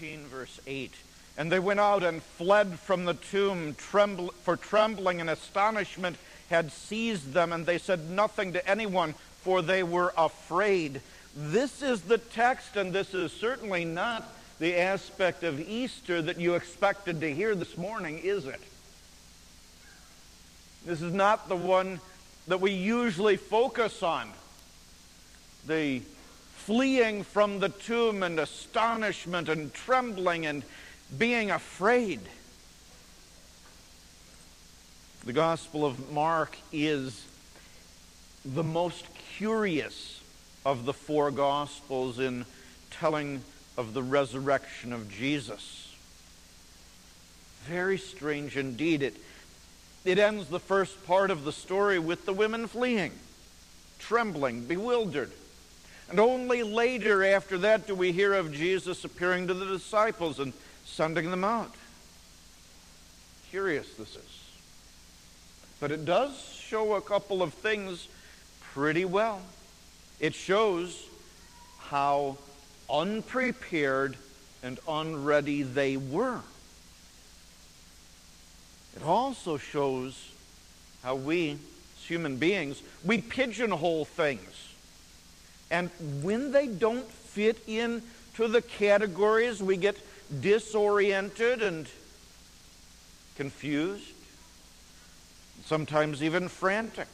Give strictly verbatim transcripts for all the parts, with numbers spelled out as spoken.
fourteen, verse eight. And they went out and fled from the tomb, trembl- for trembling and astonishment had seized them, and they said nothing to anyone, for they were afraid. This is the text, and this is certainly not the aspect of Easter that you expected to hear this morning, is it? This is not the one that we usually focus on. The fleeing from the tomb and astonishment and trembling and being afraid. The Gospel of Mark is the most curious of the four Gospels in telling of the resurrection of Jesus. Very strange indeed. It, it ends the first part of the story with the women fleeing, trembling, bewildered. And only later after that do we hear of Jesus appearing to the disciples and sending them out. Curious this is. But it does show a couple of things pretty well. It shows how unprepared and unready they were. It also shows how we, as human beings, we pigeonhole things. And when they don't fit in to the categories, we get disoriented and confused, sometimes even frantic.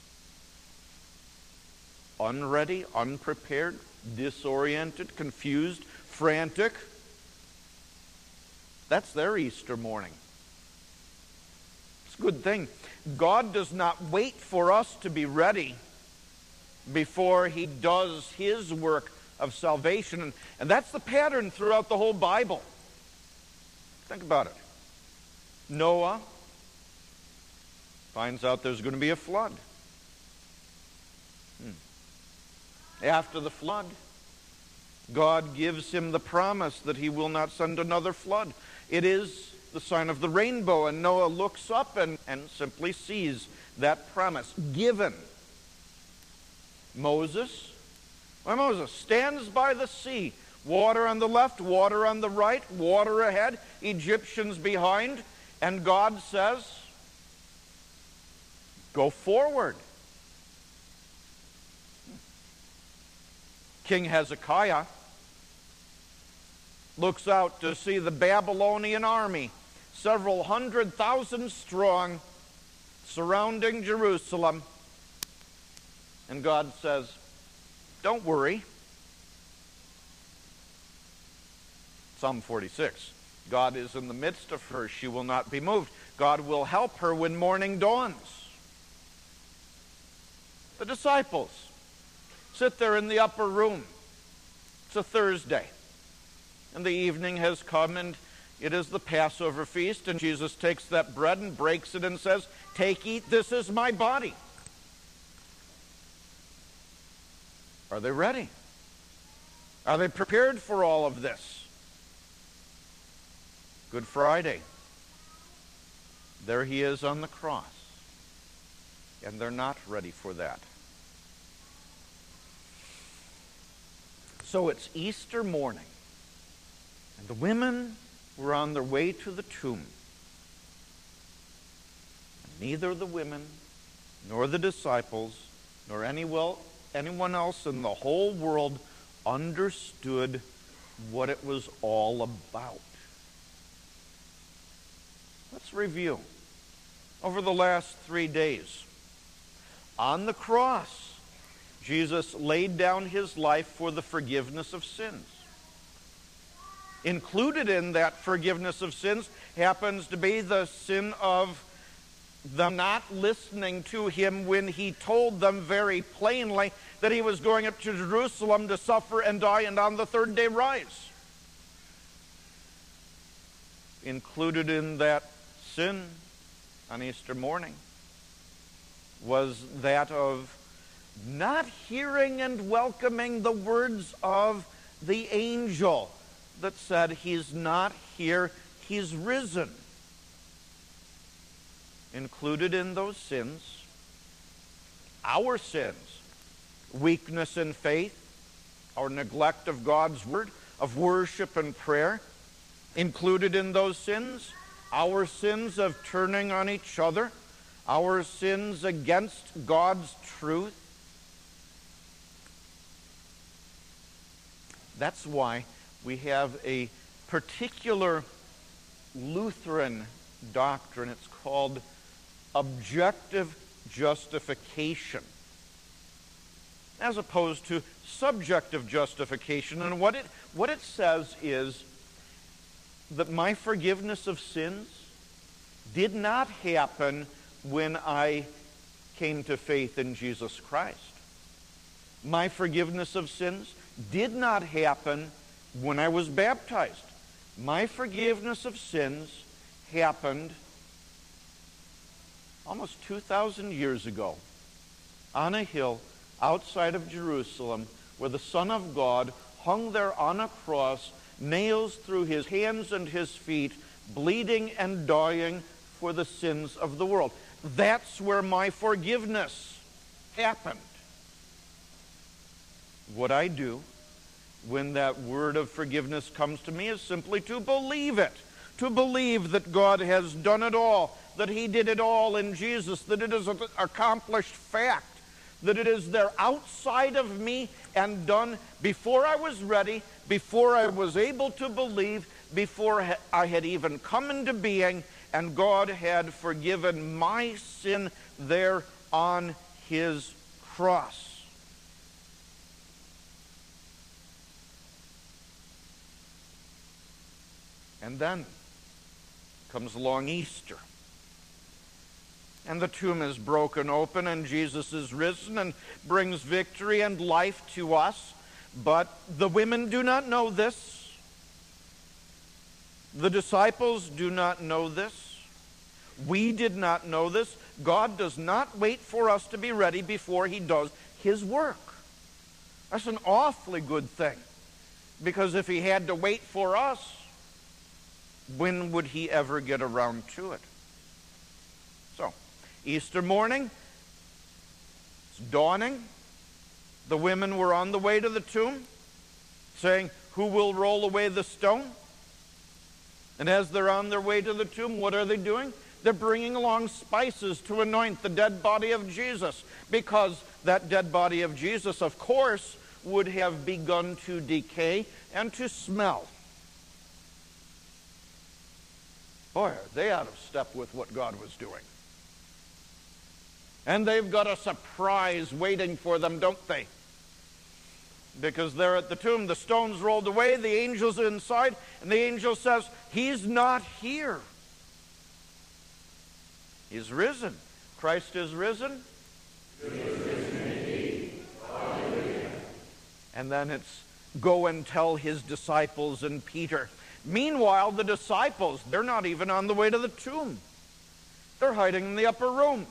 Unready, unprepared, disoriented, confused, frantic. That's their Easter morning. It's a good thing. God does not wait for us to be ready before he does his work of salvation. And, and that's the pattern throughout the whole Bible. Think about it. Noah finds out there's going to be a flood. Hmm. After the flood, God gives him the promise that he will not send another flood. It is the sign of the rainbow, and Noah looks up and, and simply sees that promise given. Moses, why Moses stands by the sea, water on the left, water on the right, water ahead, Egyptians behind, and God says, go forward. King Hezekiah looks out to see the Babylonian army, several hundred thousand strong, surrounding Jerusalem. And God says, don't worry. Psalm forty-six, God is in the midst of her. She will not be moved. God will help her when morning dawns. The disciples sit there in the upper room. It's a Thursday. And the evening has come, and it is the Passover feast. And Jesus takes that bread and breaks it and says, take, eat, this is my body. Are they ready? Are they prepared for all of this? Good Friday. There he is on the cross. And they're not ready for that. So it's Easter morning. And the women were on their way to the tomb. And neither the women, nor the disciples, nor any well anyone else in the whole world understood what it was all about. Let's review. Over the last three days, on the cross, Jesus laid down his life for the forgiveness of sins. Included in that forgiveness of sins happens to be the sin of them not listening to him when he told them very plainly that he was going up to Jerusalem to suffer and die and on the third day rise. Included in that sin on Easter morning was that of not hearing and welcoming the words of the angel that said, he's not here, he's risen. Included in those sins, our sins, weakness in faith, our neglect of God's word, of worship and prayer, Included in those sins, our sins of turning on each other, our sins against God's truth. That's why we have a particular Lutheran doctrine. It's called objective justification, as opposed to subjective justification. And what it, what it says is that my forgiveness of sins did not happen when I came to faith in Jesus Christ. My forgiveness of sins did not happen when I was baptized. My forgiveness of sins happened almost two thousand years ago on a hill outside of Jerusalem, where the Son of God hung there on a cross, nails through his hands and his feet, bleeding and dying for the sins of the world. That's where my forgiveness happened. What I do when that word of forgiveness comes to me is simply to believe it, to believe that God has done it all, that he did it all in Jesus, that it is an accomplished fact, that it is there outside of me and done before I was ready, before I was able to believe, before I had even come into being, and God had forgiven my sin there on his cross. And then comes along Easter. And the tomb is broken open, and Jesus is risen and brings victory and life to us. But the women do not know this. The disciples do not know this. We did not know this. God does not wait for us to be ready before he does his work. That's an awfully good thing. Because if he had to wait for us, when would he ever get around to it? So, Easter morning, it's dawning. The women were on the way to the tomb, saying, "Who will roll away the stone?" And as they're on their way to the tomb, what are they doing? They're bringing along spices to anoint the dead body of Jesus, because that dead body of Jesus, of course, would have begun to decay and to smell. Boy, are they out of step with what God was doing. And they've got a surprise waiting for them, don't they? Because they're at the tomb, the stone's rolled away, the angel's inside, and the angel says, "He's not here. He's risen." Christ is risen. He is risen indeed. Hallelujah. And then it's go and tell his disciples and Peter. Meanwhile, the disciples, they're not even on the way to the tomb. They're hiding in the upper room.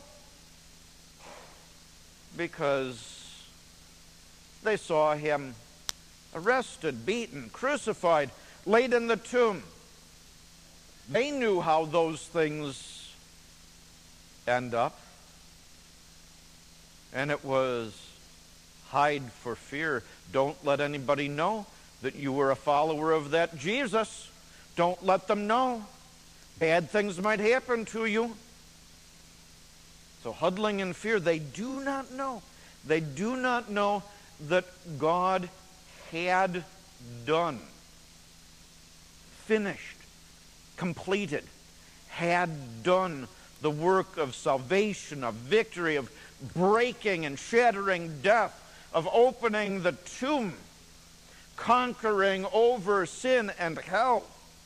Because they saw him arrested, beaten, crucified, laid in the tomb. They knew how those things end up. And it was hide for fear. Don't let anybody know that you were a follower of that Jesus. Don't let them know. Bad things might happen to you. So huddling in fear, they do not know. They do not know that God had done, finished, completed, had done the work of salvation, of victory, of breaking and shattering death, of opening the tomb, conquering over sin and hell.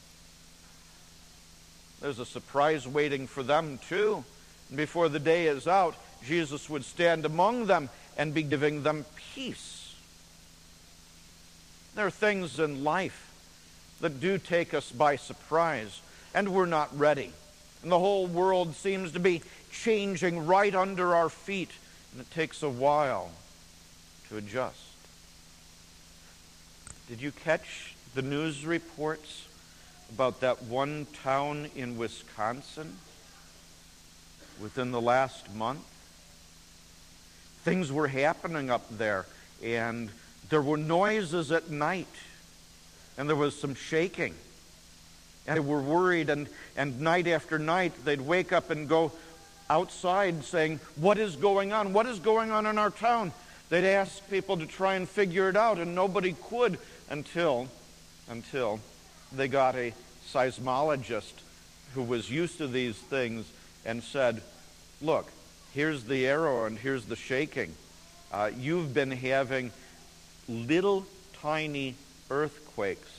There's a surprise waiting for them too. And before the day is out, Jesus would stand among them and be giving them peace. There are things in life that do take us by surprise, and we're not ready. And the whole world seems to be changing right under our feet, and it takes a while to adjust. Did you catch the news reports about that one town in Wisconsin within the last month? Things were happening up there, and there were noises at night, and there was some shaking. And they were worried, and, and night after night they'd wake up and go outside saying, what is going on? What is going on in our town? They'd ask people to try and figure it out, and nobody could until, until they got a seismologist who was used to these things and said, look, here's the arrow and here's the shaking. Uh, you've been having little tiny earthquakes.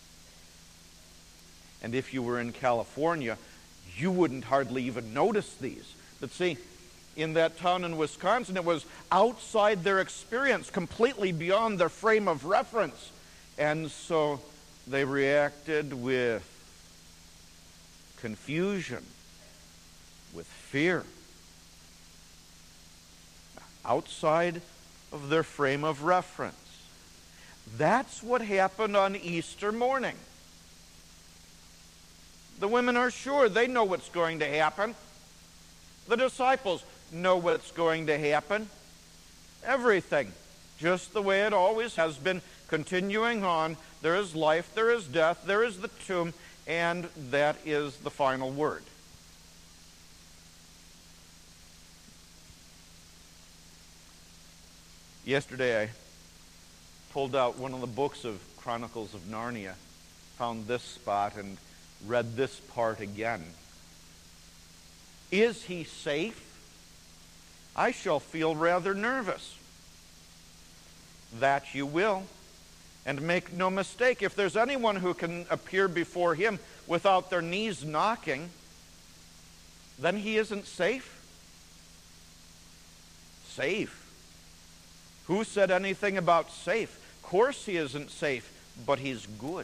And if you were in California, you wouldn't hardly even notice these. But see, in that town in Wisconsin, it was outside their experience, completely beyond their frame of reference. And so they reacted with confusion, with fear, outside of their frame of reference. That's what happened on Easter morning. The women are sure they know what's going to happen. The disciples know what's going to happen. Everything, just the way it always has been, continuing on. There is life, there is death, there is the tomb, and that is the final word. Yesterday I pulled out one of the books of Chronicles of Narnia, found this spot, and read this part again. Is he safe? I shall feel rather nervous. That you will. And make no mistake, if there's anyone who can appear before him without their knees knocking, then he isn't safe. Safe? Who said anything about safe? Of course he isn't safe, but he's good.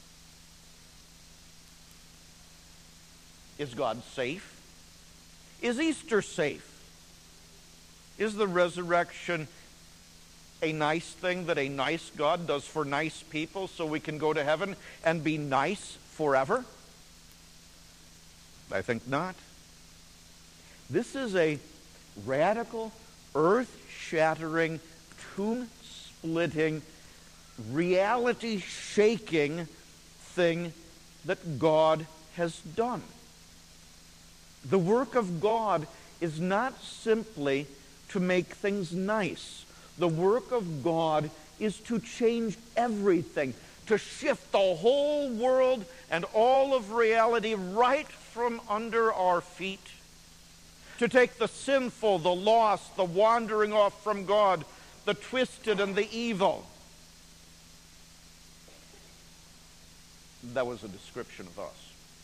Is God safe? Is Easter safe? Is the resurrection a nice thing that a nice God does for nice people so we can go to heaven and be nice forever? I think not. This is a radical, earth-shattering, tomb-splitting, reality-shaking thing that God has done. The work of God is not simply to make things nice. The work of God is to change everything, to shift the whole world and all of reality right from under our feet, to take the sinful, the lost, the wandering off from God, the twisted and the evil. That was a description of us.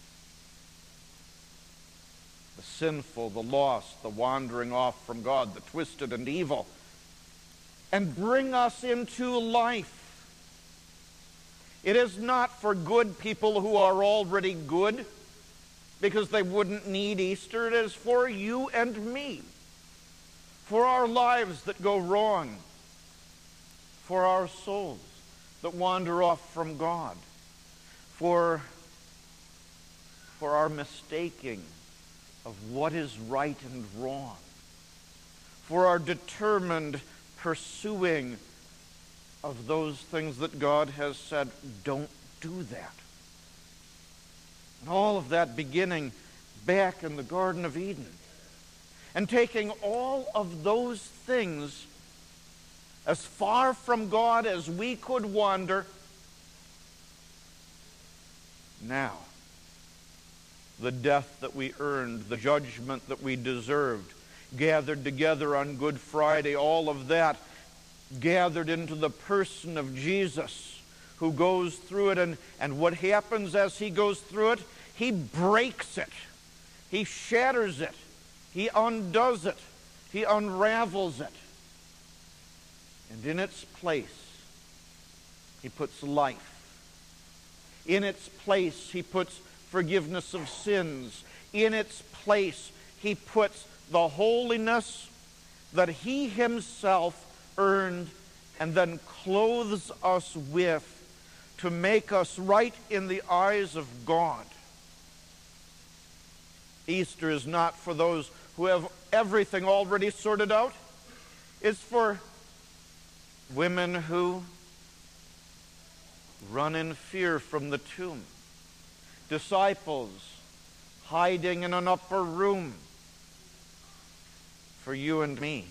The sinful, the lost, the wandering off from God, the twisted and evil, and bring us into life. It is not for good people who are already good, because they wouldn't need Easter. It is for you and me, for our lives that go wrong, for our souls that wander off from God, for, for our mistaking of what is right and wrong, for our determined pursuing of those things that God has said, don't do that. And all of that beginning back in the Garden of Eden, and taking all of those things as far from God as we could wander. Now, the death that we earned, the judgment that we deserved, gathered together on Good Friday, all of that gathered into the person of Jesus, who goes through it, and, and what happens as he goes through it? He breaks it. He shatters it. He undoes it. He unravels it. And in its place, he puts life. In its place, he puts forgiveness of sins. In its place, he puts the holiness that he himself earned and then clothes us with to make us right in the eyes of God. Easter is not for those who have everything already sorted out. It's for women who run in fear from the tomb, disciples hiding in an upper room for you and me.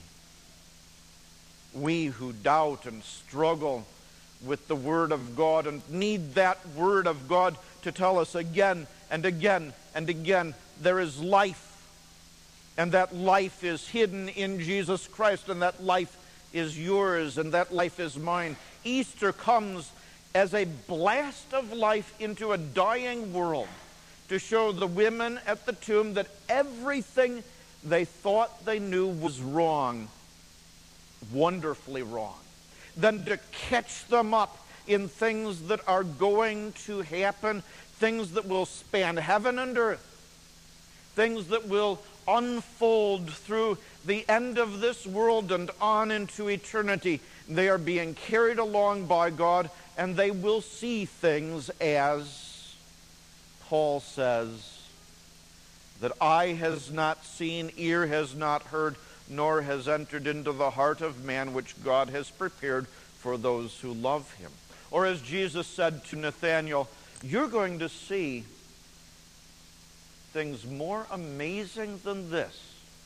We who doubt and struggle with the Word of God and need that Word of God to tell us again and again and again there is life, and that life is hidden in Jesus Christ, and that life is yours, and that life is mine. Easter comes as a blast of life into a dying world to show the women at the tomb that everything they thought they knew was wrong, wonderfully wrong. Then to catch them up in things that are going to happen, things that will span heaven and earth, things that will unfold through the end of this world and on into eternity. They are being carried along by God, and they will see things as Paul says, that eye has not seen, ear has not heard, nor has entered into the heart of man, which God has prepared for those who love him. Or as Jesus said to Nathanael, you're going to see things more amazing than this.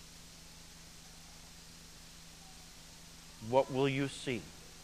What will you see?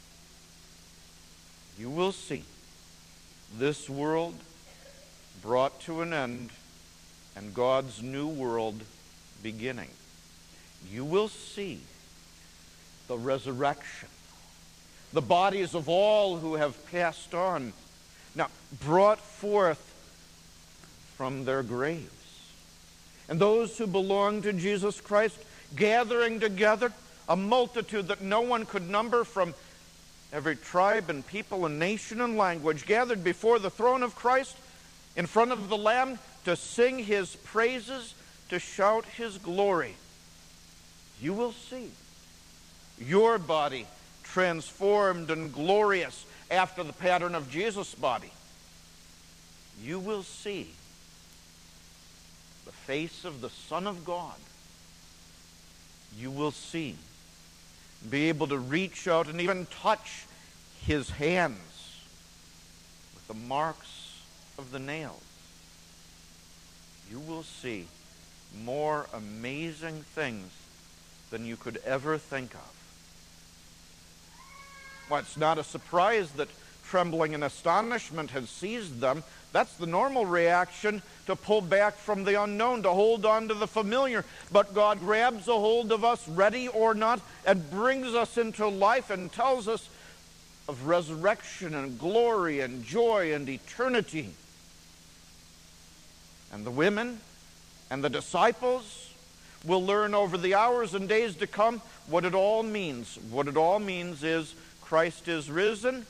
You will see this world brought to an end and God's new world beginning. You will see the resurrection, the bodies of all who have passed on, now brought forth from their graves. And those who belong to Jesus Christ gathering together, a multitude that no one could number from every tribe and people and nation and language, gathered before the throne of Christ in front of the Lamb to sing his praises, to shout his glory. You will see your body transformed and glorious after the pattern of Jesus' body. You will see the face of the Son of God. You will see, be able to reach out and even touch his hands with the marks of the nails. You will see more amazing things than you could ever think of. Well, it's not a surprise that trembling and astonishment has seized them. That's the normal reaction, to pull back from the unknown, to hold on to the familiar. But God grabs a hold of us, ready or not, and brings us into life and tells us of resurrection and glory and joy and eternity. And the women and the disciples will learn over the hours and days to come what it all means. What it all means is Christ is risen.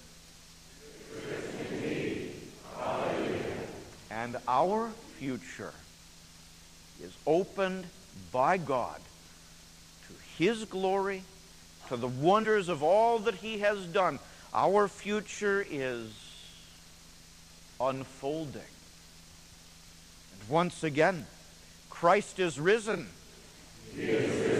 And our future is opened by God to his glory, to the wonders of all that he has done. Our future is unfolding. And once again, Christ is risen. He is risen.